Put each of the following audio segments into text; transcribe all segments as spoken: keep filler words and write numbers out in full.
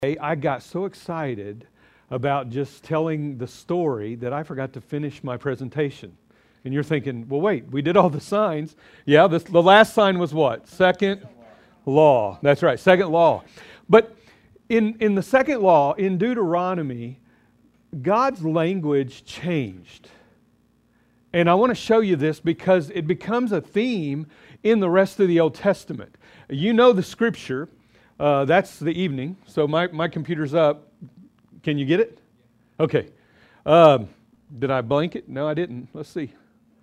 I got so excited about just telling the story that I forgot to finish my presentation. And you're thinking, well, wait, we did all the signs. Yeah, this, the last sign was what? Second law. That's right, second law. But in, in the second law, in Deuteronomy, God's language changed. And I want to show you this because it becomes a theme in the rest of the Old Testament. You know the scripture. Uh, that's the evening. So my, my computer's up. Can you get it? Okay. Um, did I blank it? No, I didn't. Let's see.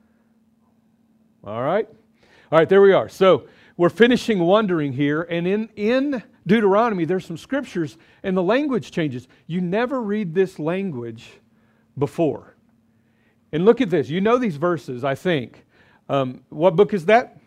All right. All right, there we are. So we're finishing wondering here. And in, in Deuteronomy, there's some scriptures and the language changes. You never read this language before. And look at this. You know these verses, I think. Um, what book is that?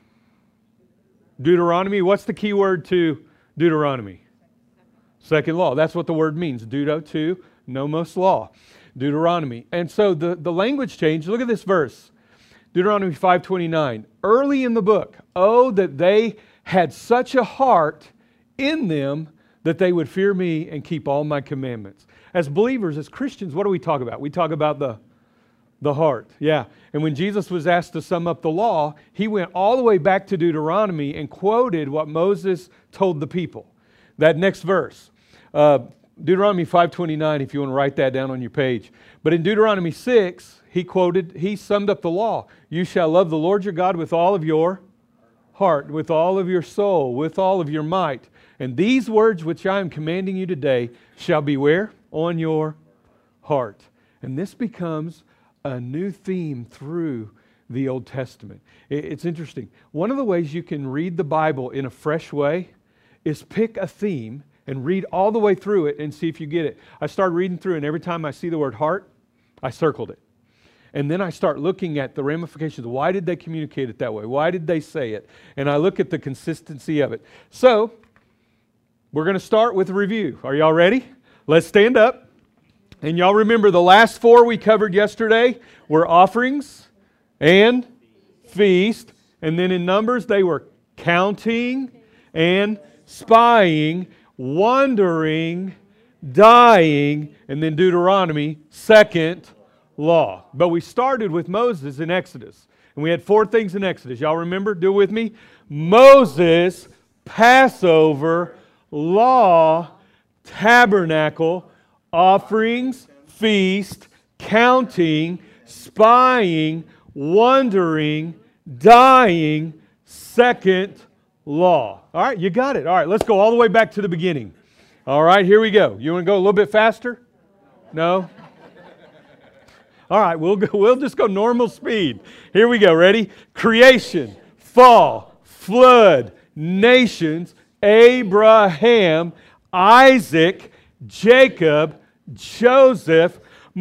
Deuteronomy. What's the key word to Deuteronomy? Second law. That's what the word means. Deuto, two, nomos, law. Deuteronomy. And so the, the language changed. Look at this verse. Deuteronomy five twenty-nine. Early in the book, oh, that they had such a heart in them that they would fear me and keep all my commandments. As believers, as Christians, what do we talk about? We talk about the, the heart. Yeah. And when Jesus was asked to sum up the law, he went all the way back to Deuteronomy and quoted what Moses told the people. That next verse. Uh, Deuteronomy five twenty-nine, if you want to write that down on your page. But in Deuteronomy six, he quoted, he summed up the law. You shall love the Lord your God with all of your heart, with all of your soul, with all of your might. And these words which I am commanding you today shall be where? On your heart. And this becomes a new theme through the Old Testament. It's interesting. One of the ways you can read the Bible in a fresh way is pick a theme and read all the way through it and see if you get it. I started reading through, and every time I see the word heart, I circled it. And then I start looking at the ramifications. Why did they communicate it that way? Why did they say it? And I look at the consistency of it. So, we're going to start with a review. Are y'all ready? Let's stand up. And y'all remember the last four we covered yesterday were offerings and feast. And then in Numbers, they were counting and spying, wandering, dying, and then Deuteronomy, second law. But we started with Moses in Exodus. And we had four things in Exodus. Y'all remember? Do it with me. Moses, Passover, law, tabernacle, offerings, feast, counting, spying, wandering, dying, second law. All right, you got it. All right, let's go all the way back to the beginning. All right, here we go. You want to go a little bit faster? No? All right, we'll go, we'll just go normal speed. Here we go. Ready? Creation, fall, flood, nations, Abraham, Isaac, Jacob, Joseph,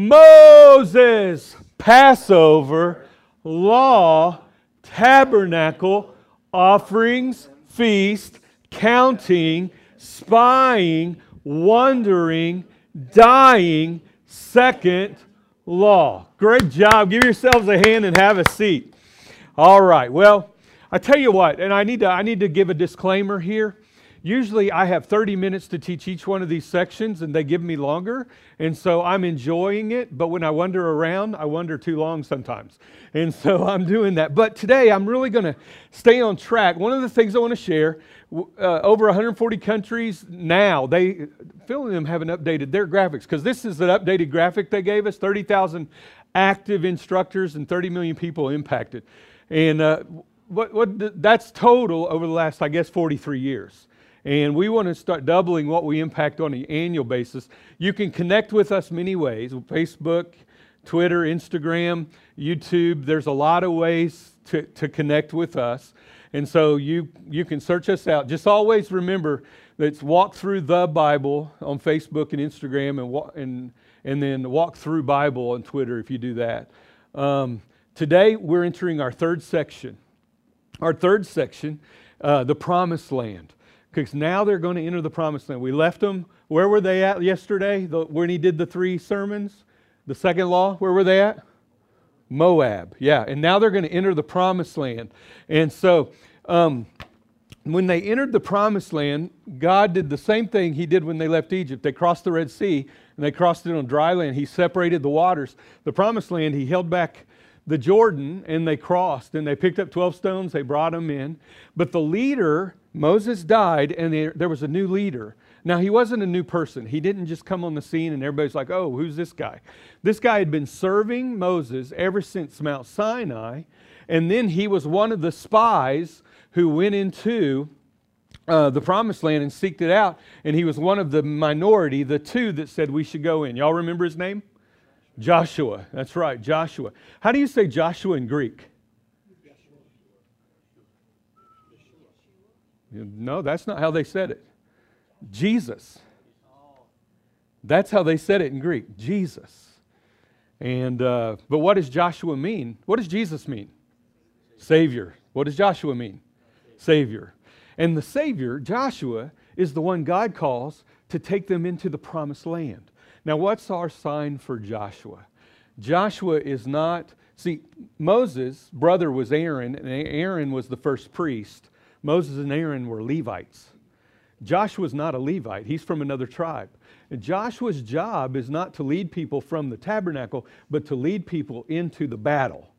Moses, Passover, law, tabernacle, offerings, feast, counting, spying, wandering, dying, second law. Great job. Give yourselves a hand and have a seat. All right. Well, I tell you what, and I need to I need to give a disclaimer here. Usually I have thirty minutes to teach each one of these sections, and they give me longer. And so I'm enjoying it, but when I wander around, I wander too long sometimes. And so I'm doing that. But today I'm really going to stay on track. One of the things I want to share, uh, over one hundred forty countries now, they, Phil and them haven't updated their graphics, because this is an updated graphic they gave us, thirty thousand active instructors and thirty million people impacted. And uh, what, what that's total over the last, I guess, forty-three years. And we want to start doubling what we impact on an annual basis. You can connect with us many ways. Facebook, Twitter, Instagram, YouTube. There's a lot of ways to, to connect with us. And so you, you can search us out. Just always remember that it's Walk Through the Bible on Facebook and Instagram, and, and, and then Walk Through Bible on Twitter if you do that. Um, today we're entering our third section. Our third section, uh, the Promised Land. Because now they're going to enter the Promised Land. We left them, where were they at yesterday the, when he did the three sermons? The second law, where were they at? Moab, yeah. And now they're going to enter the Promised Land. And so um, when they entered the promised land, God did the same thing he did when they left Egypt. They crossed the Red Sea, and they crossed it on dry land. He separated the waters. The promised land, he held back the Jordan, and they crossed, and they picked up twelve stones. They brought them in. But the leader, Moses, died, and there, there was a new leader. Now, he wasn't a new person. He didn't just come on the scene, and everybody's like, oh, who's this guy? This guy had been serving Moses ever since Mount Sinai, and then he was one of the spies who went into uh, the promised land and seeked it out, and he was one of the minority, the two that said we should go in. Y'all remember his name? Joshua. That's right, Joshua. How do you say Joshua in Greek? No, that's not how they said it. Jesus. That's how they said it in Greek, Jesus. And uh, but what does Joshua mean? What does Jesus mean? Savior. What does Joshua mean? Savior. And the Savior, Joshua, is the one God calls to take them into the promised land. Now, what's our sign for Joshua? Joshua is not, see, Moses' brother was Aaron, and Aaron was the first priest. Moses and Aaron were Levites. Joshua's not a Levite. He's from another tribe. And Joshua's job is not to lead people from the tabernacle, but to lead people into the battle.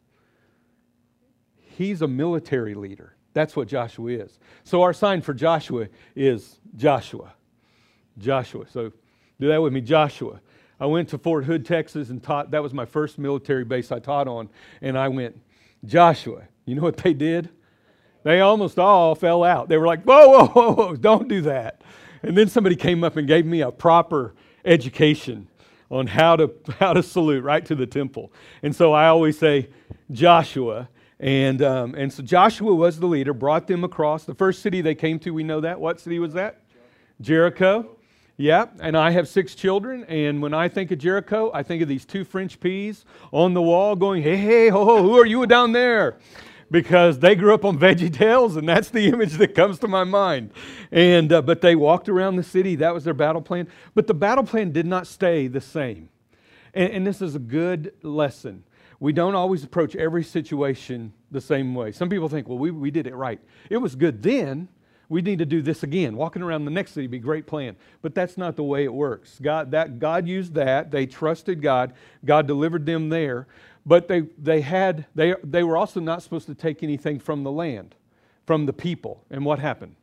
He's a military leader. That's what Joshua is. So our sign for Joshua is Joshua. Joshua. So do that with me, Joshua. I went to Fort Hood, Texas, and taught. That was my first military base I taught on. And I went, Joshua. You know what they did? They almost all fell out. They were like, whoa, whoa, whoa, whoa, don't do that. And then somebody came up and gave me a proper education on how to how to salute right to the temple. And so I always say Joshua. And um, and so Joshua was the leader, brought them across. The first city they came to, we know that. What city was that? Jericho. Yeah, and I have six children, and when I think of Jericho, I think of these two French peas on the wall going, hey, hey, ho, ho, who are you down there? Because they grew up on VeggieTales, and that's the image that comes to my mind. And uh, but they walked around the city. That was their battle plan. But the battle plan did not stay the same. And, and this is a good lesson. We don't always approach every situation the same way. Some people think, well, we, we did it right. It was good then. We need to do this again. Walking around the next city would be a great plan. But that's not the way it works. God, that, God used that. They trusted God. God delivered them there. But they, they, had, they, they were also not supposed to take anything from the land, from the people. And what happened?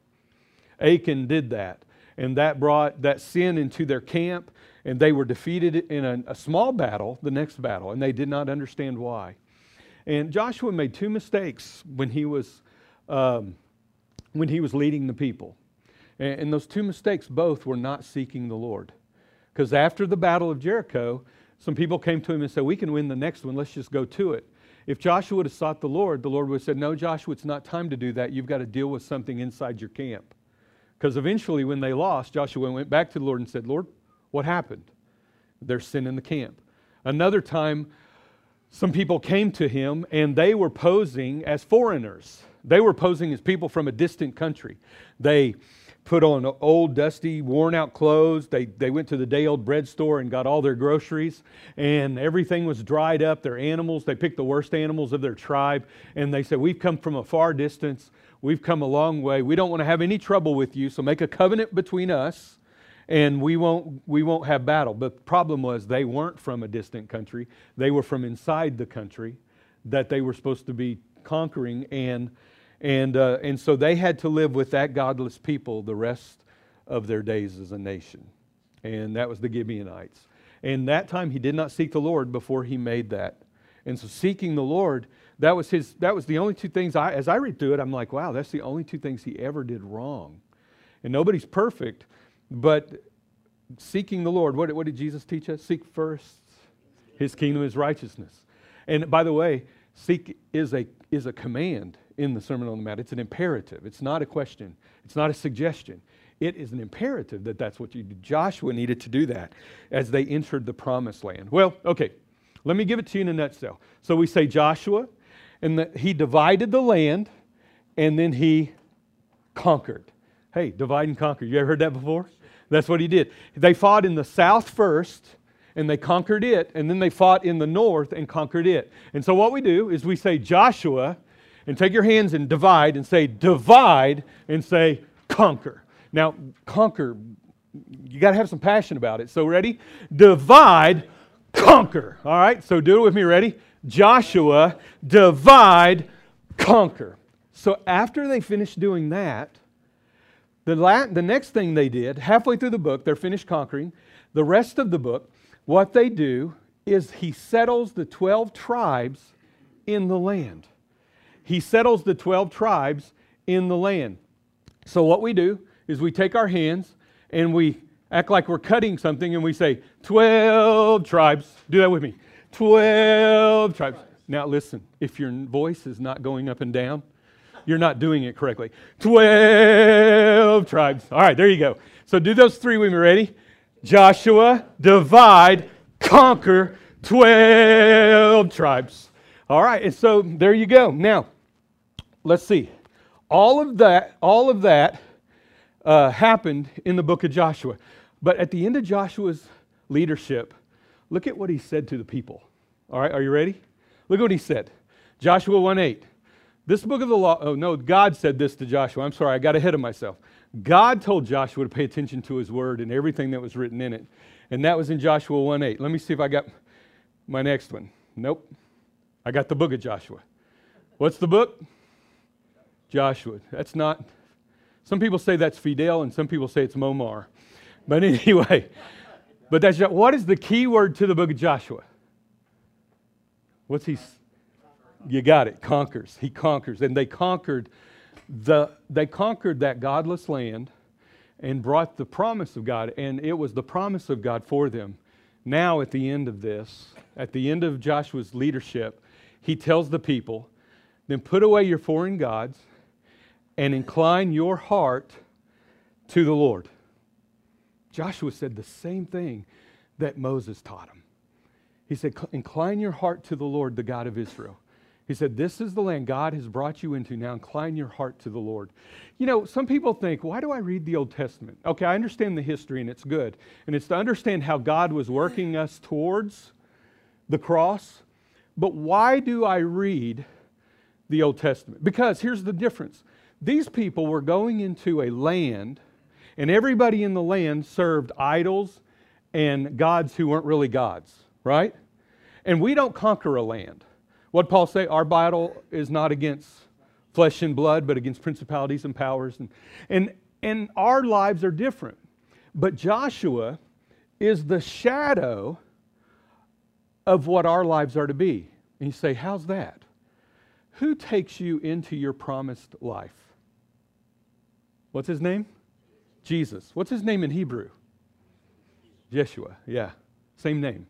Achan did that. And that brought that sin into their camp. And they were defeated in a, a small battle, the next battle. And they did not understand why. And Joshua made two mistakes when he was... Um, when he was leading the people. And, and those two mistakes both were not seeking the Lord. Because after the battle of Jericho, some people came to him and said, we can win the next one, let's just go to it. If Joshua would have sought the Lord, the Lord would have said, no, Joshua, it's not time to do that. You've got to deal with something inside your camp. Because eventually when they lost, Joshua went back to the Lord and said, Lord, what happened? There's sin in the camp. Another time, some people came to him and they were posing as foreigners. They were posing as people from a distant country. They put on old, dusty, worn-out clothes. They, they went to the day-old bread store and got all their groceries, and everything was dried up. Their animals, they picked the worst animals of their tribe, and they said, we've come from a far distance. We've come a long way. We don't want to have any trouble with you, so make a covenant between us, and we won't, we won't have battle. But the problem was they weren't from a distant country. They were from inside the country that they were supposed to be conquering, and And uh, and so they had to live with that godless people the rest of their days as a nation. And that was the Gibeonites. And that time he did not seek the Lord before he made that. And so seeking the Lord, that was his. That was the only two things, I, as I read through it, I'm like, wow, that's the only two things he ever did wrong. And nobody's perfect, but seeking the Lord, what, what did Jesus teach us? Seek first his kingdom, his righteousness. And by the way, seek is a is a command in the Sermon on the Mount. It's an imperative. It's not a question. It's not a suggestion. It is an imperative that that's what you do. Joshua needed to do that as they entered the promised land. Well, okay, let me give it to you in a nutshell. So we say Joshua, and that he divided the land, and then he conquered. Hey, divide and conquer. You ever heard that before? That's what he did. They fought in the south first, and they conquered it, and then they fought in the north and conquered it. And so what we do is we say Joshua, And take your hands and divide and say divide and say conquer. Now, conquer, you got to have some passion about it. So ready? Divide, conquer. All right, so do it with me. Ready? Joshua, divide, conquer. So after they finished doing that, the, la- the next thing they did, halfway through the book, they're finished conquering. The rest of the book, what they do is he settles the twelve tribes in the land. He settles the twelve tribes in the land. So what we do is we take our hands and we act like we're cutting something and we say, twelve tribes. Do that with me. twelve tribes. Now listen, if your voice is not going up and down, you're not doing it correctly. twelve tribes. All right, there you go. So do those three with me. Ready? Joshua, divide, conquer, twelve tribes. All right, and so there you go. Now, let's see. All of that, all of that uh, happened in the book of Joshua. But at the end of Joshua's leadership, look at what he said to the people. All right, are you ready? Look at what he said. Joshua one eight. This book of the law, oh no, God said this to Joshua. I'm sorry, I got ahead of myself. God told Joshua to pay attention to his word and everything that was written in it. And that was in Joshua one eight. Let me see if I got my next one. Nope. I got the book of Joshua. What's the book? Joshua. That's not, some people say that's Fidel and some people say it's Momar. But anyway, but that's, what is the key word to the book of Joshua? What's he? You got it. Conquers. He conquers. And they conquered the they conquered that godless land and brought the promise of God. And it was the promise of God for them. Now at the end of this, at the end of Joshua's leadership, he tells the people, then put away your foreign gods and incline your heart to the Lord. Joshua said the same thing that Moses taught him. He said, incline your heart to the Lord, the God of Israel. He said, this is the land God has brought you into. Now incline your heart to the Lord. You know, some people think, why do I read the Old Testament? Okay, I understand the history and it's good. And it's to understand how God was working us towards the cross. But why do I read the Old Testament? Because here's the difference. These people were going into a land and everybody in the land served idols and gods who weren't really gods, right? And we don't conquer a land. What Paul say? Our battle is not against flesh and blood, but against principalities and powers. And, and, and our lives are different. But Joshua is the shadow of what our lives are to be. And you say, how's that? Who takes you into your promised life? What's his name? Jesus. What's his name in Hebrew? Yeshua. Yeah, same name.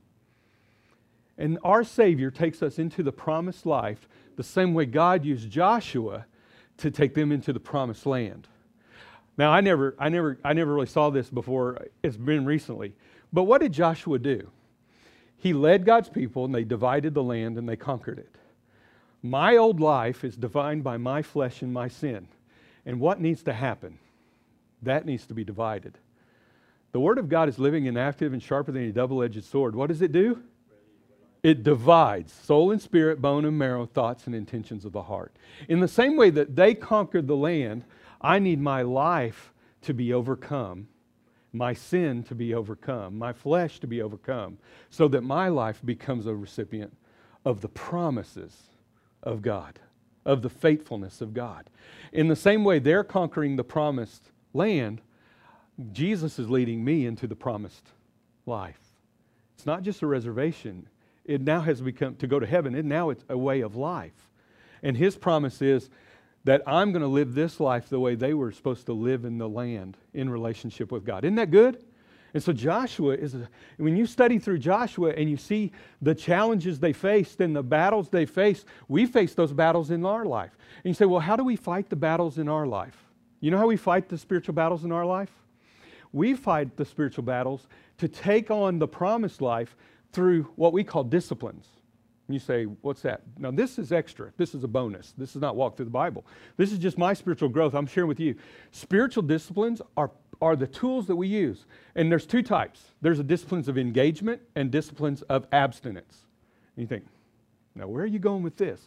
And our Savior takes us into the promised life the same way God used Joshua to take them into the promised land. Now, I never, I never, I never really saw this before. It's been recently. But what did Joshua do? He led God's people and they divided the land and they conquered it. My old life is defined by my flesh and my sin. And what needs to happen? That needs to be divided. The Word of God is living and active and sharper than a double-edged sword. What does it do? It divides soul and spirit, bone and marrow, thoughts and intentions of the heart. In the same way that they conquered the land, I need my life to be overcome, my sin to be overcome, my flesh to be overcome, so that my life becomes a recipient of the promises of God, of the faithfulness of God. In the same way they're conquering the promised land, Jesus is leading me into the promised life. It's not just a reservation. It now has become, to go to heaven, and now it's a way of life. And His promise is that I'm going to live this life the way they were supposed to live in the land in relationship with God. Isn't that good? And so Joshua is, a, when you study through Joshua and you see the challenges they faced and the battles they faced, we face those battles in our life. And you say, well, how do we fight the battles in our life? You know how we fight the spiritual battles in our life? We fight the spiritual battles to take on the promised life through what we call disciplines. And you say, what's that? Now this is extra. This is a bonus. This is not walk through the Bible. This is just my spiritual growth I'm sharing with you. Spiritual disciplines are, are the tools that we use. And there's two types. There's the disciplines of engagement and disciplines of abstinence. And you think, now where are you going with this?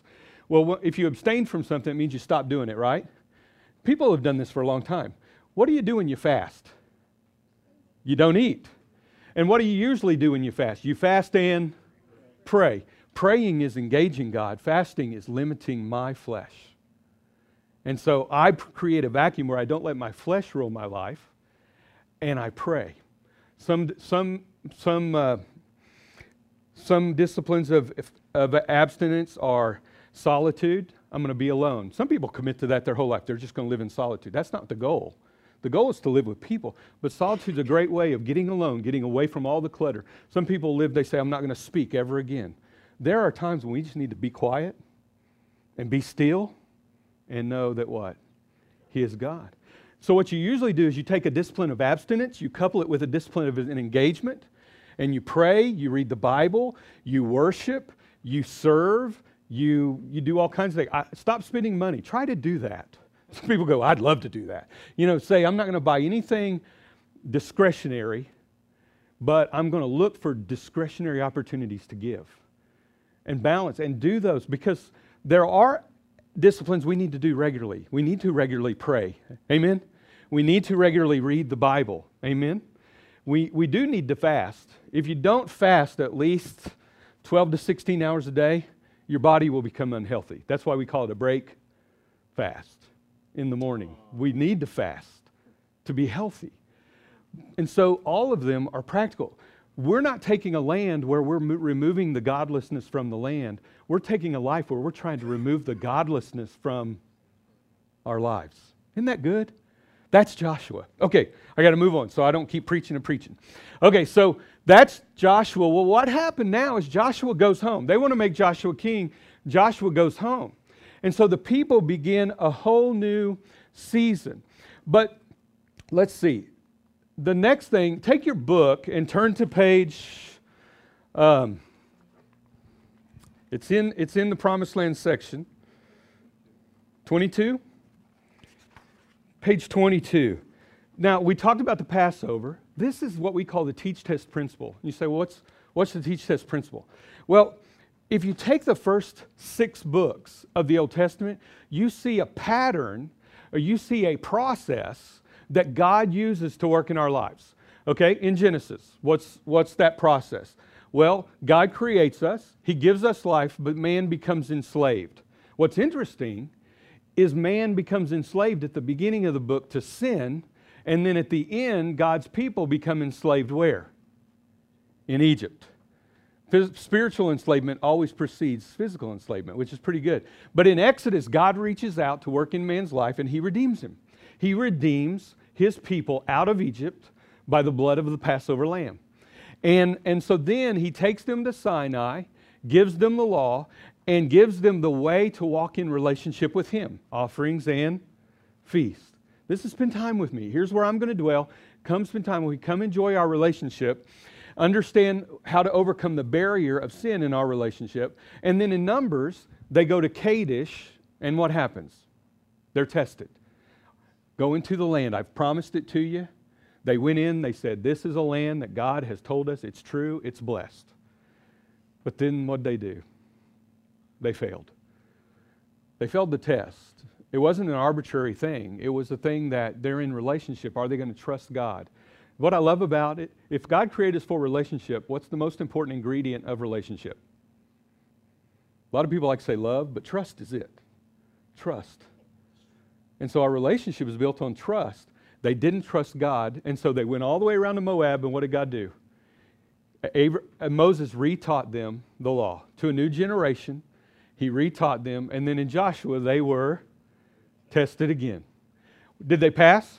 Well, if you abstain from something, it means you stop doing it, right? People have done this for a long time. What do you do when you fast? You don't eat. And what do you usually do when you fast? You fast and pray. Praying is engaging God. Fasting is limiting my flesh. And so I create a vacuum where I don't let my flesh rule my life, and I pray. Some some some uh, some disciplines of of abstinence are solitude. I'm going to be alone. Some people commit to that their whole life. They're just going to live in solitude. That's not the goal. The goal is to live with people. But solitude is a great way of getting alone, getting away from all the clutter. Some people live, they say, I'm not going to speak ever again. There are times when we just need to be quiet and be still and know that what? He is God. So what you usually do is you take a discipline of abstinence, you couple it with a discipline of an engagement, and you pray, you read the Bible, you worship, you serve, you, you do all kinds of things. I, stop spending money. Try to do that. Some people go, I'd love to do that. You know, say, I'm not going to buy anything discretionary, but I'm going to look for discretionary opportunities to give and balance and do those, because there are disciplines we need to do regularly. We need to regularly pray. Amen? We need to regularly read the Bible. Amen? We, we do need to fast. If you don't fast at least twelve to sixteen hours a day, your body will become unhealthy. That's why we call it a break fast in the morning. We need to fast to be healthy. And so all of them are practical. We're not taking a land where we're mo- removing the godlessness from the land. We're taking a life where we're trying to remove the godlessness from our lives. Isn't that good? That's Joshua. Okay, I got to move on so I don't keep preaching and preaching. Okay, so that's Joshua. Well, what happened now is Joshua goes home. They want to make Joshua king. Joshua goes home. And so the people begin a whole new season. But let's see. The next thing, take your book and turn to page, um, it's in it's in the Promised Land section, twenty-two, page twenty-two. Now, we talked about the Passover. This is what we call the teach test principle. You say, well, what's, what's the teach test principle? Well, if you take the first six books of the Old Testament, you see a pattern, or you see a process that God uses to work in our lives. Okay, in Genesis, what's, what's that process? Well, God creates us, He gives us life, but man becomes enslaved. What's interesting is man becomes enslaved at the beginning of the book to sin, and then at the end, God's people become enslaved where? In Egypt. Spiritual enslavement always precedes physical enslavement, which is pretty good. But in Exodus, God reaches out to work in man's life, and He redeems him. He redeems His people out of Egypt by the blood of the Passover lamb. And, and so then He takes them to Sinai, gives them the law, and gives them the way to walk in relationship with Him, offerings and feasts. This is spend time with me. Here's where I'm going to dwell. Come spend time with me. Come enjoy our relationship. Understand how to overcome the barrier of sin in our relationship. And then in Numbers, they go to Kadesh, and what happens? They're tested. Go into the land. I've promised it to you. They went in, they said, this is a land that God has told us. It's true, it's blessed. But then what'd they do? They failed. They failed the test. It wasn't an arbitrary thing. It was a thing that they're in relationship. Are they going to trust God? What I love about it, if God created us for relationship, what's the most important ingredient of relationship? A lot of people like to say love, but trust is it. Trust. And so our relationship is built on trust. They didn't trust God, and so they went all the way around to Moab, and what did God do? Abra- Moses retaught them the law to a new generation. He retaught them, and then in Joshua, they were tested again. Did they pass?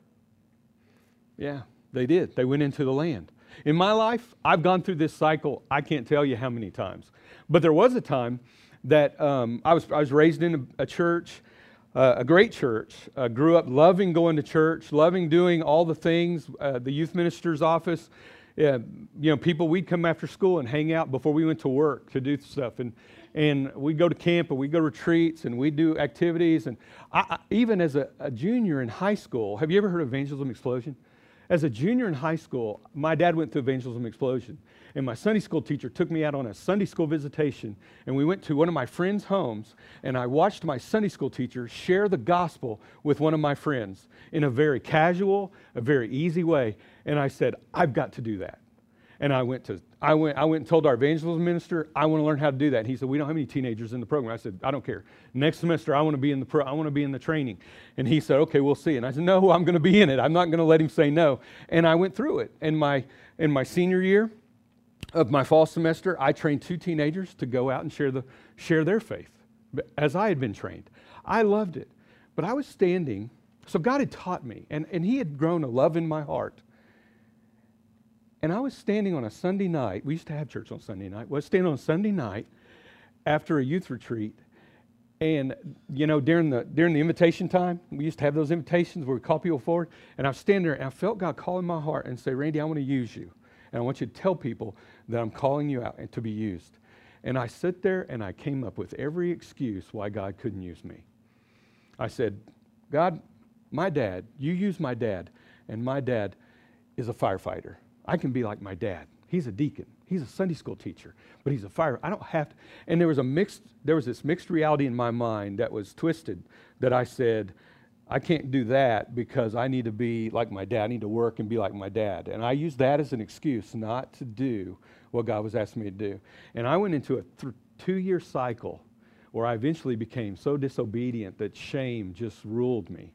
Yeah, they did. They went into the land. In my life, I've gone through this cycle, I can't tell you how many times. But there was a time that um, I was I was raised in a, a church, uh, a great church. Uh, grew up loving going to church, loving doing all the things, uh, the youth minister's office. Yeah, you know, people, we'd come after school and hang out before we went to work to do stuff. And and we'd go to camp and we'd go to retreats and we'd do activities. And I, I, even as a, a junior in high school, have you ever heard of Evangelism Explosion? As a junior in high school, my dad went through Evangelism Explosion, and my Sunday school teacher took me out on a Sunday school visitation, and we went to one of my friends' homes, and I watched my Sunday school teacher share the gospel with one of my friends in a very casual, a very easy way, and I said, I've got to do that. And I went to, I went, I went and told our evangelism minister, I want to learn how to do that. And he said, we don't have any teenagers in the program. I said, I don't care. Next semester, I want to be in the pro, I want to be in the training. And he said, okay, we'll see. And I said, no, I'm going to be in it. I'm not going to let him say no. And I went through it. And my, in my senior year of my fall semester, I trained two teenagers to go out and share the, share their faith, as I had been trained. I loved it. But I was standing, so God had taught me, and, and He had grown a love in my heart. And I was standing on a Sunday night. We used to have church on Sunday night. I was standing on a Sunday night after a youth retreat. And, you know, during the during the invitation time, we used to have those invitations where we call people forward. And I was standing there, and I felt God call in my heart and say, Randy, I want to use you. And I want you to tell people that I'm calling you out and to be used. And I sit there, and I came up with every excuse why God couldn't use me. I said, God, my dad, you use my dad, and my dad is a firefighter. I can be like my dad. He's a deacon. He's a Sunday school teacher, but he's a fire. I don't have to. And there was a mixed, there was this mixed reality in my mind that was twisted, that I said, I can't do that because I need to be like my dad. I need to work and be like my dad. And I used that as an excuse not to do what God was asking me to do. And I went into a th- two-year cycle where I eventually became so disobedient that shame just ruled me.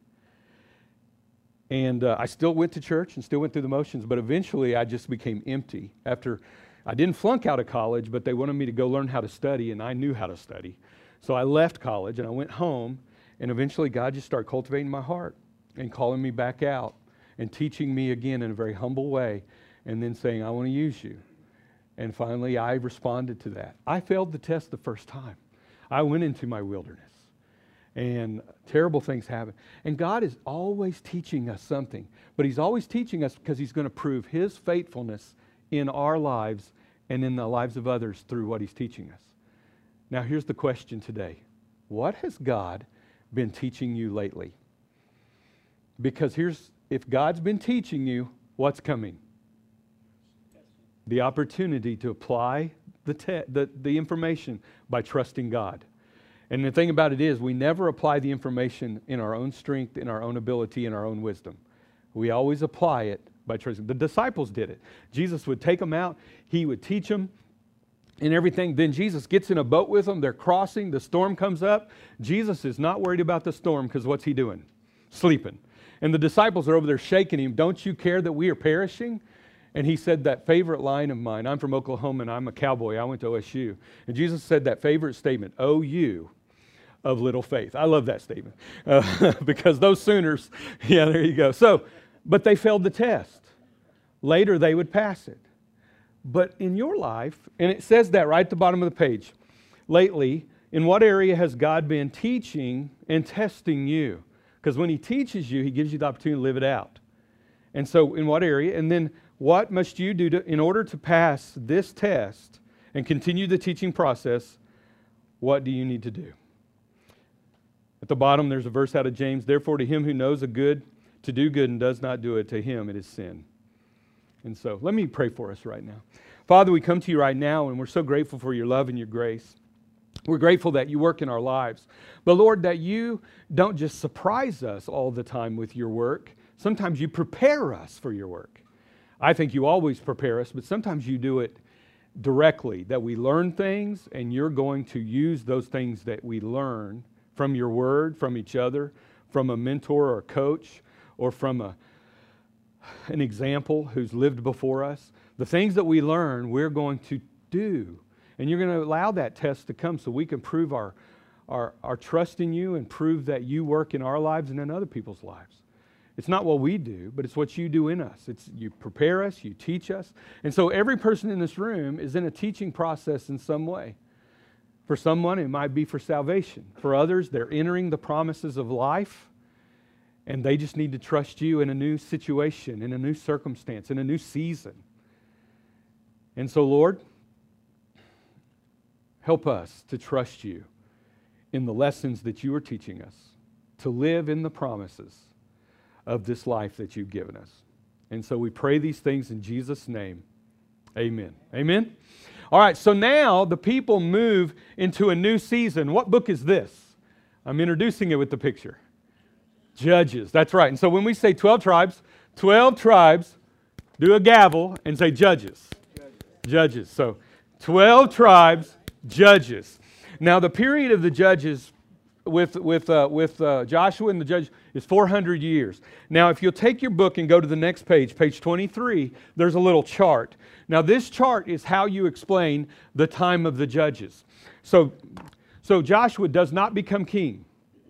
And uh, I still went to church and still went through the motions, but eventually I just became empty. After I didn't flunk out of college, but they wanted me to go learn how to study, and I knew how to study. So I left college and I went home, and eventually God just started cultivating my heart and calling me back out and teaching me again in a very humble way, and then saying, I want to use you. And finally I responded to that. I failed the test the first time. I went into my wilderness. And terrible things happen. And God is always teaching us something. But He's always teaching us because He's going to prove His faithfulness in our lives and in the lives of others through what He's teaching us. Now here's the question today. What has God been teaching you lately? Because here's, if God's been teaching you, what's coming? The opportunity to apply the, te- the, the information by trusting God. And the thing about it is, we never apply the information in our own strength, in our own ability, in our own wisdom. We always apply it by trusting. The disciples did it. Jesus would take them out. He would teach them and everything. Then Jesus gets in a boat with them. They're crossing. The storm comes up. Jesus is not worried about the storm because what's He doing? Sleeping. And the disciples are over there shaking Him. Don't you care that we are perishing? And He said that favorite line of mine. I'm from Oklahoma and I'm a cowboy. I went to O S U. And Jesus said that favorite statement, "Oh, you of little faith." I love that statement uh, because those Sooners, yeah, there you go. So, but they failed the test. Later, they would pass it. But in your life, and it says that right at the bottom of the page, lately, in what area has God been teaching and testing you? Because when He teaches you, He gives you the opportunity to live it out. And so, in what area? And then, what must you do to, in order to pass this test and continue the teaching process? What do you need to do? At the bottom, there's a verse out of James. Therefore, to him who knows a good, to do good and does not do it, to him it is sin. And so, let me pray for us right now. Father, we come to you right now, and we're so grateful for your love and your grace. We're grateful that you work in our lives. But Lord, that you don't just surprise us all the time with your work. Sometimes you prepare us for your work. I think you always prepare us, but sometimes you do it directly, that we learn things, and you're going to use those things that we learn from your word, from each other, from a mentor or a coach, or from a, an example who's lived before us. The things that we learn, we're going to do. And you're going to allow that test to come so we can prove our, our, our trust in you and prove that you work in our lives and in other people's lives. It's not what we do, but it's what you do in us. It's you prepare us, you teach us. And so every person in this room is in a teaching process in some way. For someone, it might be for salvation. For others, they're entering the promises of life, and they just need to trust you in a new situation, in a new circumstance, in a new season. And so, Lord, help us to trust you in the lessons that you are teaching us, to live in the promises of this life that you've given us. And so we pray these things in Jesus' name. Amen. Amen. All right, so now the people move into a new season. What book is this? I'm introducing it with the picture. Judges. That's right. And so when we say twelve tribes, twelve tribes, do a gavel and say Judges. Judges. Judges. So twelve tribes, Judges. Now the period of the Judges with with uh, with uh, Joshua and the Judges is four hundred years. Now if you'll take your book and go to the next page, page twenty-three, there's a little chart. Now this chart is how you explain the time of the Judges. So, so Joshua does not become king.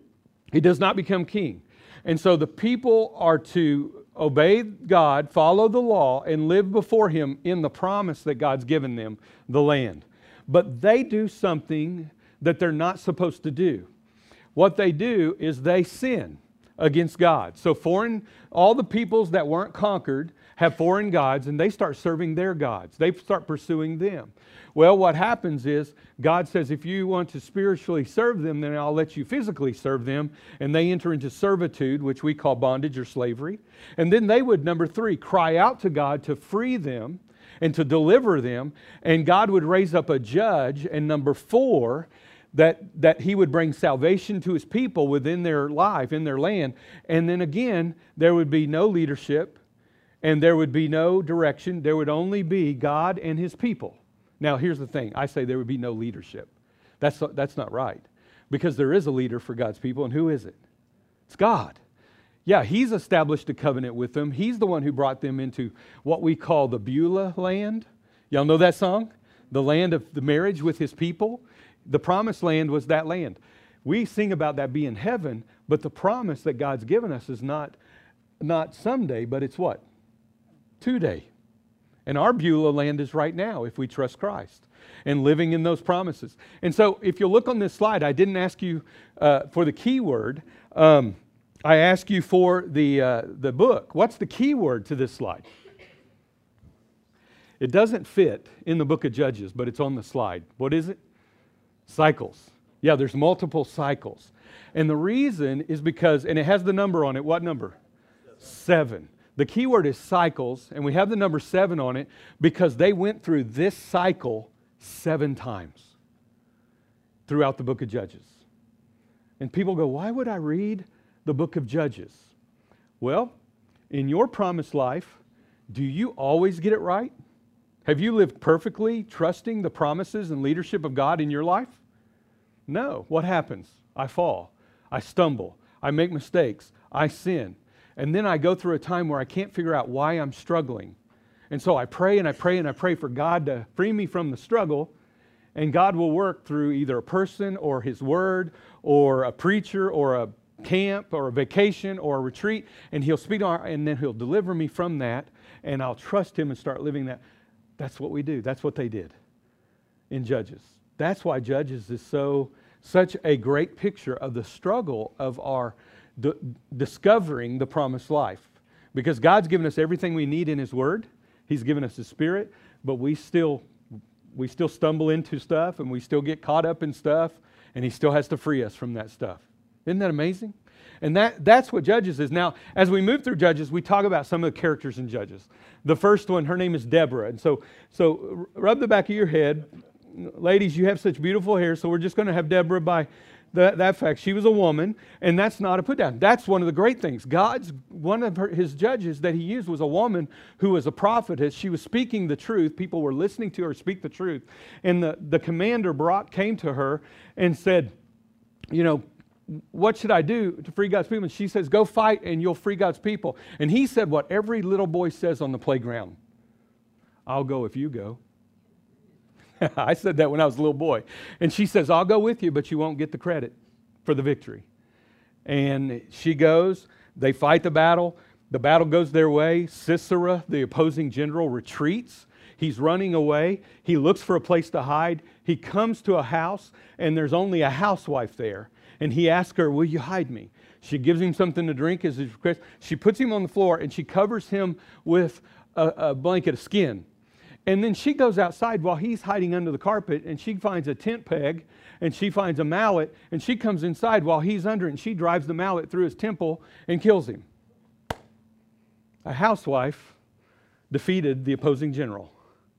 He does not become king. And so the people are to obey God, follow the law, and live before Him in the promise that God's given them, the land. But they do something that they're not supposed to do. What they do is they sin against God. So foreign, all the peoples that weren't conquered have foreign gods, and they start serving their gods. They start pursuing them. Well, what happens is God says, if you want to spiritually serve them, then I'll let you physically serve them. And they enter into servitude, which we call bondage or slavery. And then they would, number three, cry out to God to free them and to deliver them. And God would raise up a judge. And number four, that, that He would bring salvation to His people within their life, in their land. And then again, there would be no leadership and there would be no direction. There would only be God and His people. Now, here's the thing. I say there would be no leadership. That's, that's not right. Because there is a leader for God's people, and who is it? It's God. Yeah, He's established a covenant with them. He's the one who brought them into what we call the Beulah land. Y'all know that song? The land of the marriage with His people. The promised land was that land. We sing about that being heaven, but the promise that God's given us is not, not someday, but it's what? Today. And our Beulah land is right now if we trust Christ and living in those promises. And so if you look on this slide, I didn't ask you uh, for the key word. Um, I asked you for the, uh, the book. What's the key word to this slide? It doesn't fit in the book of Judges, but it's on the slide. What is it? Cycles. Yeah, there's multiple cycles. And the reason is because, and it has the number on it. What number? Seven. The key word is cycles, and we have the number seven on it because they went through this cycle seven times throughout the book of Judges. And people go, why would I read the book of Judges? Well, in your promised life, do you always get it right? Have you lived perfectly, trusting the promises and leadership of God in your life? No. What happens? I fall. I stumble. I make mistakes. I sin. And then I go through a time where I can't figure out why I'm struggling. And so I pray and I pray and I pray for God to free me from the struggle. And God will work through either a person or His Word or a preacher or a camp or a vacation or a retreat. And He'll speak on, and then He'll deliver me from that. And I'll trust Him and start living that. That's what we do. That's what they did in Judges. That's why Judges is so such a great picture of the struggle of our d- discovering the promised life. Because God's given us everything we need in His Word. He's given us His Spirit, but we still we still stumble into stuff and we still get caught up in stuff, and He still has to free us from that stuff. Isn't that amazing? And that, that's what Judges is. Now, as we move through Judges, we talk about some of the characters in Judges. The first one, her name is Deborah. And so, so rub the back of your head. Ladies, you have such beautiful hair, so we're just going to have Deborah by that, that fact. She was a woman, and that's not a put down. That's one of the great things. God's, one of her, His judges that He used was a woman who was a prophetess. She was speaking the truth. People were listening to her speak the truth. And the, the commander brought, came to her and said, you know, what should I do to free God's people? And she says, go fight and you'll free God's people. And he said what every little boy says on the playground. I'll go if you go. I said that when I was a little boy. And she says, I'll go with you, but you won't get the credit for the victory. And she goes, they fight the battle. The battle goes their way. Sisera, the opposing general, retreats. He's running away. He looks for a place to hide. He comes to a house, and there's only a housewife there. And he asks her, will you hide me? She gives him something to drink as his request. She puts him on the floor, and she covers him with a, a blanket of skin. And then she goes outside while he's hiding under the carpet, and she finds a tent peg, and she finds a mallet, and she comes inside while he's under it, and she drives the mallet through his temple and kills him. A housewife defeated the opposing general.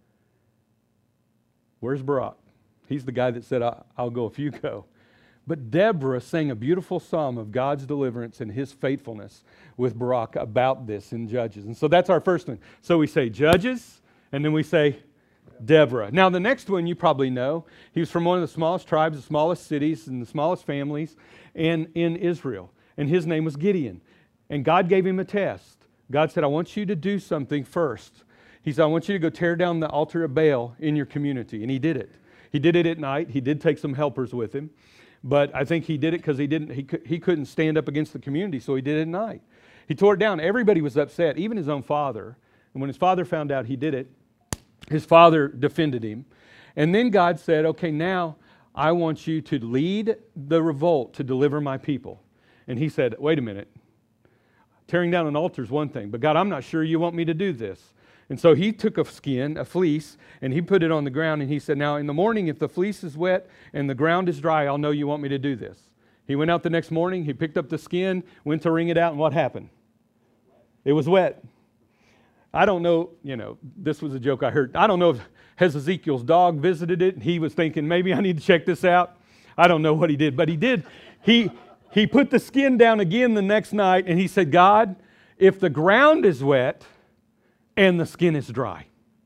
Where's Barak? He's the guy that said, I'll go if you go. But Deborah sang a beautiful psalm of God's deliverance and his faithfulness with Barak about this in Judges. And so that's our first one. So we say Judges, and then we say Deborah. Now the next one you probably know. He was from one of the smallest tribes, the smallest cities, and the smallest families in, in Israel. And his name was Gideon. And God gave him a test. God said, I want you to do something first. He said, I want you to go tear down the altar of Baal in your community. And he did it. He did it at night. He did take some helpers with him. But I think he did it because he didn't. He, he couldn't stand up against the community, so he did it at night. He tore it down. Everybody was upset, even his own father. And when his father found out he did it, his father defended him. And then God said, okay, now I want you to lead the revolt to deliver my people. And he said, wait a minute. Tearing down an altar is one thing, but God, I'm not sure you want me to do this. And so he took a skin, a fleece, and he put it on the ground, and he said, now in the morning, if the fleece is wet and the ground is dry, I'll know you want me to do this. He went out the next morning, he picked up the skin, went to wring it out, and what happened? It was wet. I don't know, you know, this was a joke I heard. I don't know if has Ezekiel's dog visited it, and he was thinking, maybe I need to check this out. I don't know what he did, but he did. He, he put the skin down again the next night, and he said, God, if the ground is wet and the skin is dry,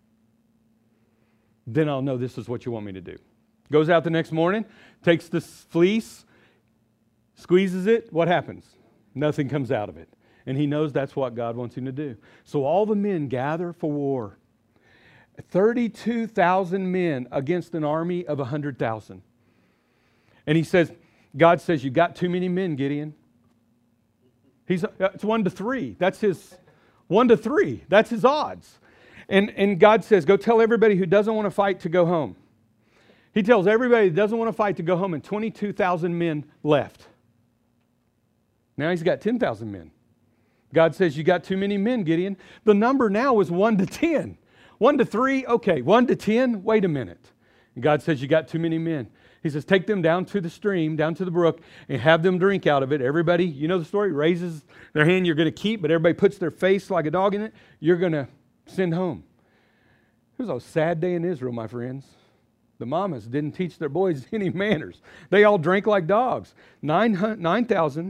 then I'll know this is what you want me to do. Goes out the next morning, takes the fleece, squeezes it. What happens? Nothing comes out of it. And he knows that's what God wants him to do. So all the men gather for war. thirty-two thousand men against an army of one hundred thousand. And he says, God says, you got too many men, Gideon. He's, it's one to three. That's his... One to three. That's his odds. And, and God says, go tell everybody who doesn't want to fight to go home. He tells everybody who doesn't want to fight to go home, and twenty-two thousand men left. Now he's got ten thousand men. God says, you got too many men, Gideon. The number now is one to ten. One to three, okay. One to ten, wait a minute. And God says, you got too many men. He says, take them down to the stream, down to the brook, and have them drink out of it. Everybody, you know the story, raises their hand you're going to keep, but everybody puts their face like a dog in it. You're going to send home. It was a sad day in Israel, my friends. The mamas didn't teach their boys any manners. They all drank like dogs. nine thousand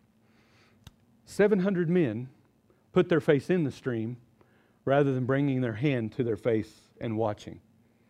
seven hundred men put their face in the stream rather than bringing their hand to their face and watching.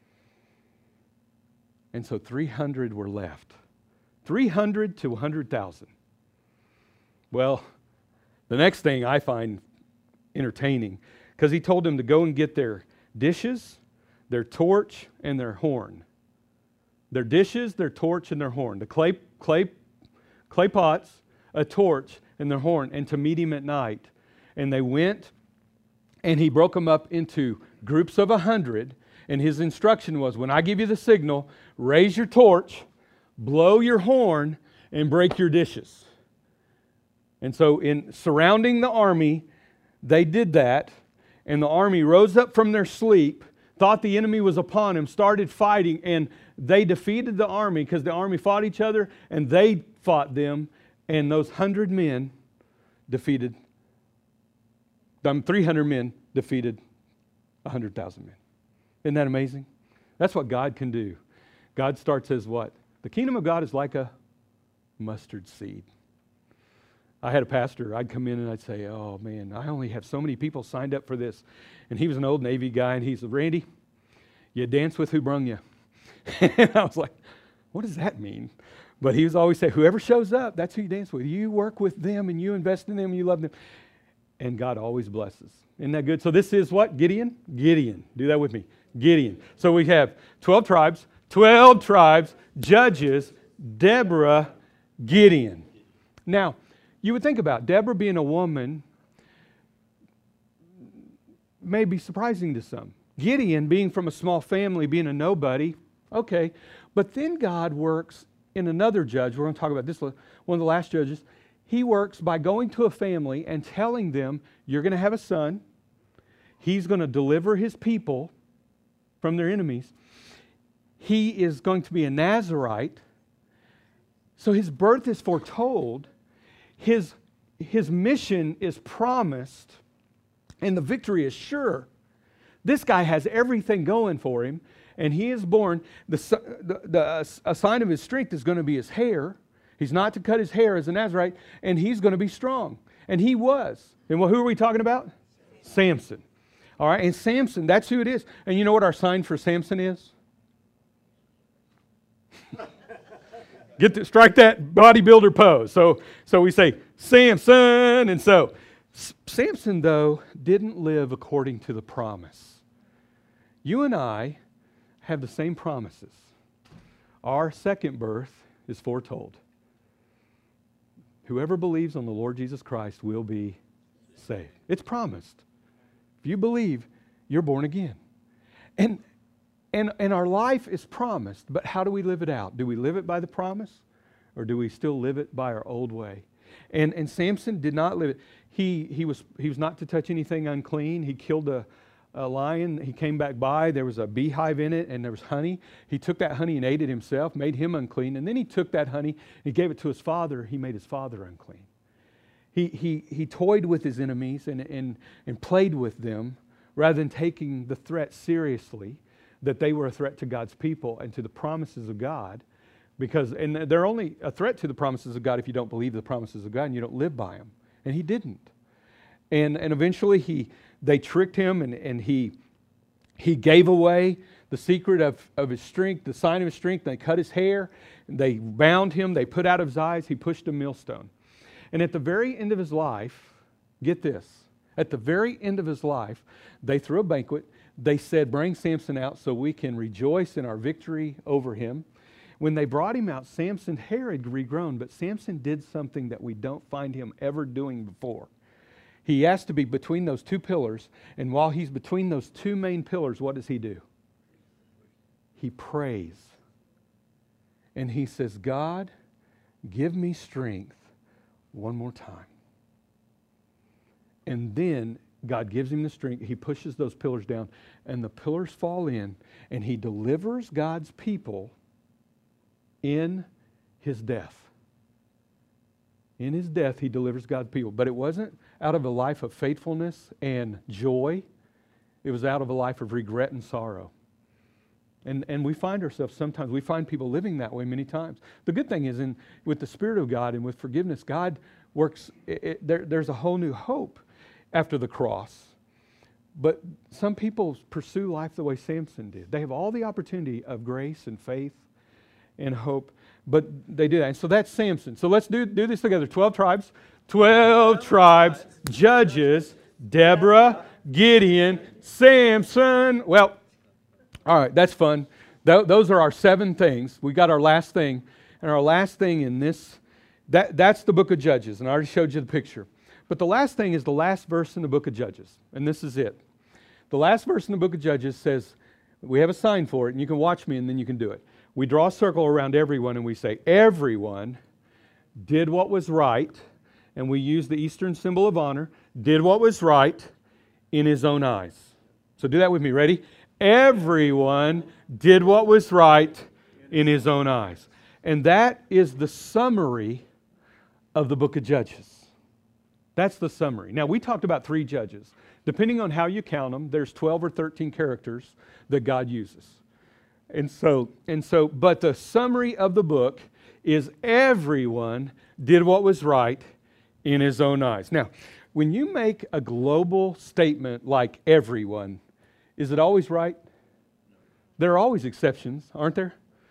And so three hundred were left. three hundred to one hundred thousand. Well, the next thing I find entertaining, because he told them to go and get their dishes, their torch, and their horn. Their dishes, their torch, and their horn. The clay, clay, clay pots, a torch, and their horn, and to meet him at night. And they went, and he broke them up into groups of a hundred. And his instruction was, when I give you the signal, raise your torch, blow your horn, and break your dishes. And so in surrounding the army, they did that. And the army rose up from their sleep, thought the enemy was upon him, started fighting, and they defeated the army because the army fought each other, and they fought them. And those hundred men defeated, them three hundred men defeated one hundred thousand men. Isn't that amazing? That's what God can do. God starts as what? The kingdom of God is like a mustard seed. I had a pastor, I'd come in and I'd say, oh man, I only have so many people signed up for this. And he was an old Navy guy, and he said, Randy, you dance with who brung you. And I was like, what does that mean? But he was always saying, whoever shows up, that's who you dance with. You work with them, and you invest in them, and you love them. And God always blesses. Isn't that good? So this is what? Gideon? Gideon. Do that with me. Gideon. So we have twelve tribes, twelve tribes, judges, Deborah, Gideon. Now, you would think about Deborah being a woman may be surprising to some. Gideon being from a small family, being a nobody, okay. But then God works in another judge. We're going to talk about this one, one of the last judges. He works by going to a family and telling them, you're going to have a son. He's going to deliver his people from their enemies. He is going to be a Nazirite. So his birth is foretold. His, his mission is promised. And the victory is sure. This guy has everything going for him, and he is born. The, the, the, a sign of his strength is going to be his hair. He's not to cut his hair as a Nazarite, and he's going to be strong. And he was. And well, who are we talking about? Samson. All right, and Samson, that's who it is. And you know what our sign for Samson is? Get to, strike that bodybuilder pose. So, so we say Samson, and so S- Samson though didn't live according to the promise. You and I have the same promises. Our second birth is foretold. Whoever believes on the Lord Jesus Christ will be saved. It's promised. If you believe, you're born again. And And, and our life is promised, but how do we live it out? Do we live it by the promise, or do we still live it by our old way? And and Samson did not live it. He he was he was not to touch anything unclean. He killed a, a lion. He came back by. There was a beehive in it, and there was honey. He took that honey and ate it himself, made him unclean. And then he took that honey and he gave it to his father. He made his father unclean. He he he toyed with his enemies and and and played with them rather than taking the threat seriously, that they were a threat to God's people and to the promises of God, because and they're only a threat to the promises of God if you don't believe the promises of God and you don't live by them. And he didn't. And and eventually he they tricked him, and, and he he gave away the secret of, of his strength, the sign of his strength. They cut his hair, they bound him, they put out his eyes, he pushed a millstone. And at the very end of his life, get this, at the very end of his life, they threw a banquet. They said, bring Samson out so we can rejoice in our victory over him. When they brought him out, Samson's hair had regrown, but Samson did something that we don't find him ever doing before. He asked to be between those two pillars, and while he's between those two main pillars, what does he do? He prays. And he says, God, give me strength one more time. And then God gives him the strength. He pushes those pillars down, and the pillars fall in, and he delivers God's people in his death. In his death, he delivers God's people. But it wasn't out of a life of faithfulness and joy. It was out of a life of regret and sorrow. And and we find ourselves sometimes, we find people living that way many times. The good thing is, in with the Spirit of God and with forgiveness, God works, it, it, there, there's a whole new hope after the cross. But some people pursue life the way Samson did. They have all the opportunity of grace and faith and hope, but they do that. And so that's Samson. So let's do, do this together. Twelve tribes. Twelve tribes. Judges. Deborah. Gideon. Samson. Well, all right, that's fun. Th- those are our seven things. We got our last thing. And our last thing in this, that, that's the book of Judges. And I already showed you the picture. But the last thing is the last verse in the book of Judges. And this is it. The last verse in the book of Judges says, we have a sign for it, and you can watch me and then you can do it. We draw a circle around everyone and we say, everyone did what was right, and we use the Eastern symbol of honor, did what was right in his own eyes. So do that with me. Ready? Everyone did what was right in his own eyes. And that is the summary of the book of Judges. That's the summary. Now, we talked about three judges. Depending on how you count them, there's twelve or thirteen characters that God uses. And so, and so, but the summary of the book is everyone did what was right in his own eyes. Now, when you make a global statement like everyone, is it always right? There are always exceptions, aren't there?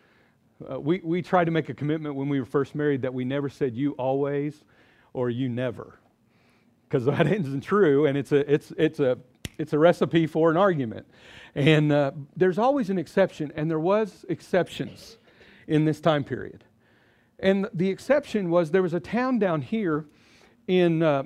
Uh, we, we tried to make a commitment when we were first married that we never said you always or you never. Because that isn't true, and it's a it's it's a it's a recipe for an argument. And uh, there's always an exception, and there was exceptions in this time period. And the exception was there was a town down here in uh,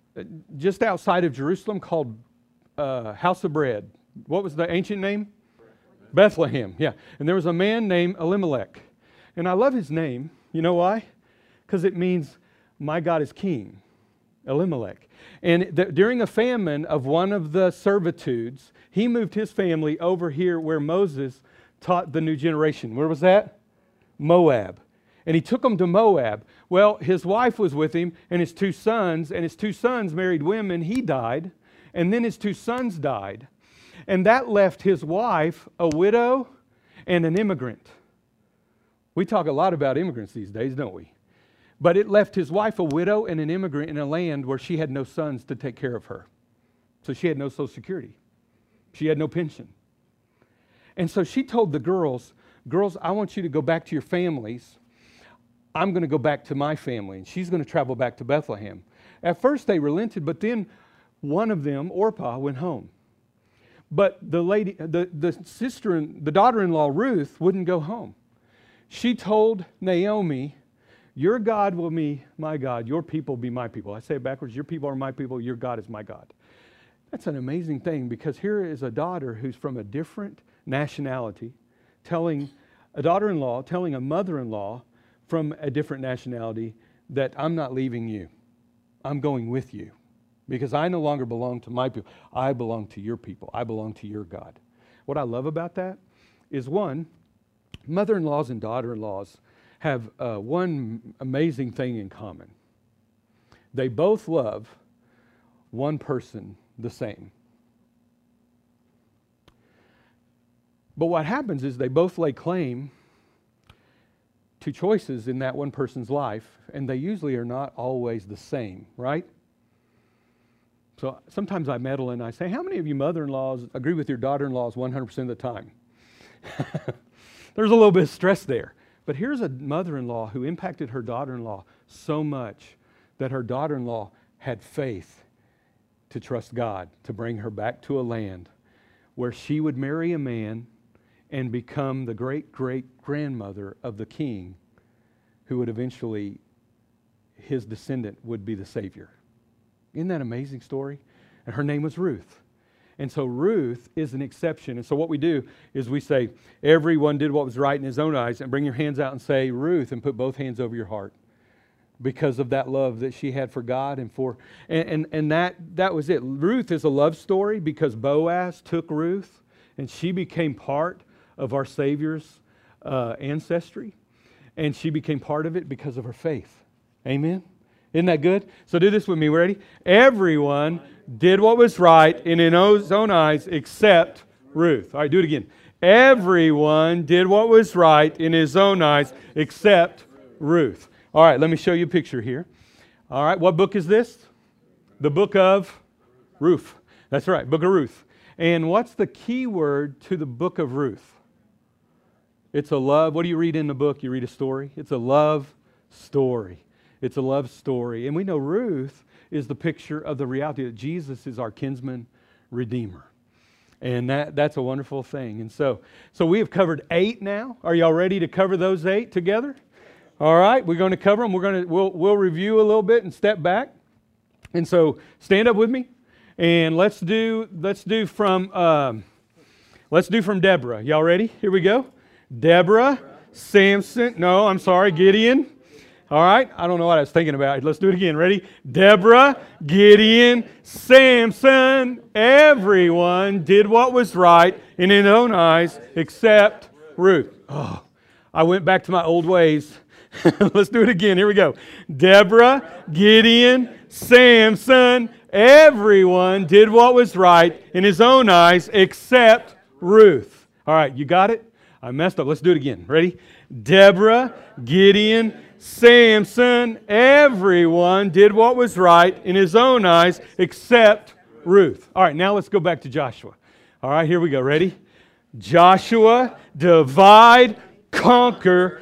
just outside of Jerusalem called uh, House of Bread. What was the ancient name? Bethlehem. Bethlehem, yeah. And there was a man named Elimelech. And I love his name. You know why? Because it means, my God is king. Elimelech. And th- during a famine of one of the servitudes, he moved his family over here where Moses taught the new generation. Where was that? Moab. And he took them to Moab. Well, his wife was with him and his two sons, and his two sons married women. He died, and then his two sons died. And that left his wife a widow and an immigrant. We talk a lot about immigrants these days, don't we? But it left his wife a widow and an immigrant in a land where she had no sons to take care of her. So she had no Social Security. She had no pension. And so she told the girls, girls, I want you to go back to your families. I'm going to go back to my family. And she's going to travel back to Bethlehem. At first they relented, but then one of them, Orpah, went home. But the lady, the, the sister, the daughter-in-law, Ruth, wouldn't go home. She told Naomi, your God will be my God, your people will be my people. I say it backwards, your people are my people, your God is my God. That's an amazing thing, because here is a daughter who's from a different nationality, telling a daughter-in-law, telling a mother-in-law from a different nationality that I'm not leaving you. I'm going with you, because I no longer belong to my people. I belong to your people. I belong to your God. What I love about that is, one, mother-in-laws and daughter-in-laws have uh, one amazing thing in common. They both love one person the same. But what happens is they both lay claim to choices in that one person's life, and they usually are not always the same, right? So sometimes I meddle and I say, how many of you mother-in-laws agree with your daughter-in-laws one hundred percent of the time? There's a little bit of stress there. But here's a mother-in-law who impacted her daughter-in-law so much that her daughter-in-law had faith to trust God to bring her back to a land where she would marry a man and become the great-great-grandmother of the king who would eventually, his descendant would be the Savior. Isn't that an amazing story? And her name was Ruth. And so Ruth is an exception. And so what we do is we say, everyone did what was right in his own eyes, and bring your hands out and say, Ruth, and put both hands over your heart, because of that love that she had for God and for, and, and, and that, that was it. Ruth is a love story because Boaz took Ruth, and she became part of our Savior's uh, ancestry, and she became part of it because of her faith. Amen? Isn't that good? So do this with me. Ready? Everyone did what was right in his own eyes except Ruth. All right, do it again. Everyone did what was right in his own eyes except Ruth. All right, let me show you a picture here. All right, what book is this? The book of Ruth. That's right, book of Ruth. And what's the key word to the book of Ruth? It's a love. What do you read in the book? You read a story. It's a love story. It's a love story. And we know Ruth is the picture of the reality that Jesus is our kinsman redeemer. And that, that's a wonderful thing. And so, so we have covered eight now. Are y'all ready to cover those eight together? All right, we're going to cover them. We're going to we'll we'll review a little bit and step back. And so stand up with me, and let's do let's do from um, let's do from Deborah. Y'all ready? Here we go. Deborah, Samson. No, I'm sorry, Gideon. All right, I don't know what I was thinking about. Let's do it again. Ready? Deborah, Gideon, Samson. Everyone did what was right in his own eyes except Ruth. Oh, I went back to my old ways. Let's do it again. Here we go. Deborah, Gideon, Samson. Everyone did what was right in his own eyes except Ruth. All right, you got it? I messed up. Let's do it again. Ready? Deborah, Gideon, Samson, everyone did what was right in his own eyes except Ruth. All right, now let's go back to Joshua. All right, here we go. Ready? Joshua, divide, conquer,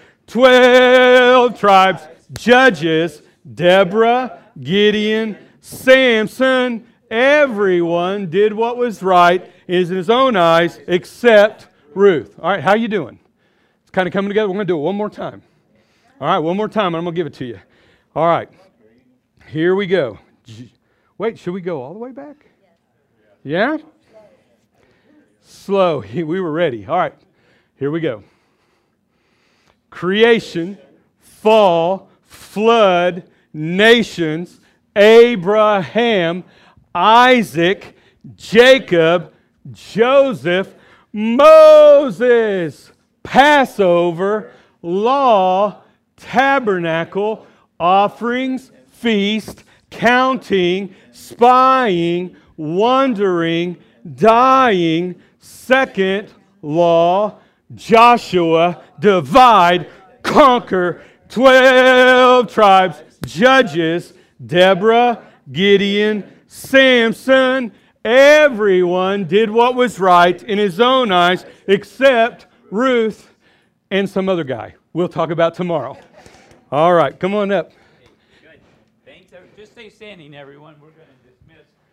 twelve tribes. Judges, Deborah, Gideon, Samson, everyone did what was right in his own eyes except Ruth. All right, how you doing? It's kind of coming together. We're going to do it one more time. All right, one more time, and I'm going to give it to you. All right, here we go. Wait, should we go all the way back? Yeah? Slow. We were ready. All right, here we go. Creation, fall, flood, nations, Abraham, Isaac, Jacob, Joseph, Moses, Passover, law, tabernacle, offerings, feast, counting, spying, wondering, dying. Second law, Joshua, divide, conquer. Twelve tribes, Judges, Deborah, Gideon, Samson. Everyone did what was right in his own eyes except Ruth and some other guy we'll talk about tomorrow. All right, come on up. Good. Thanks. Just stay standing, everyone. We're going to dismiss.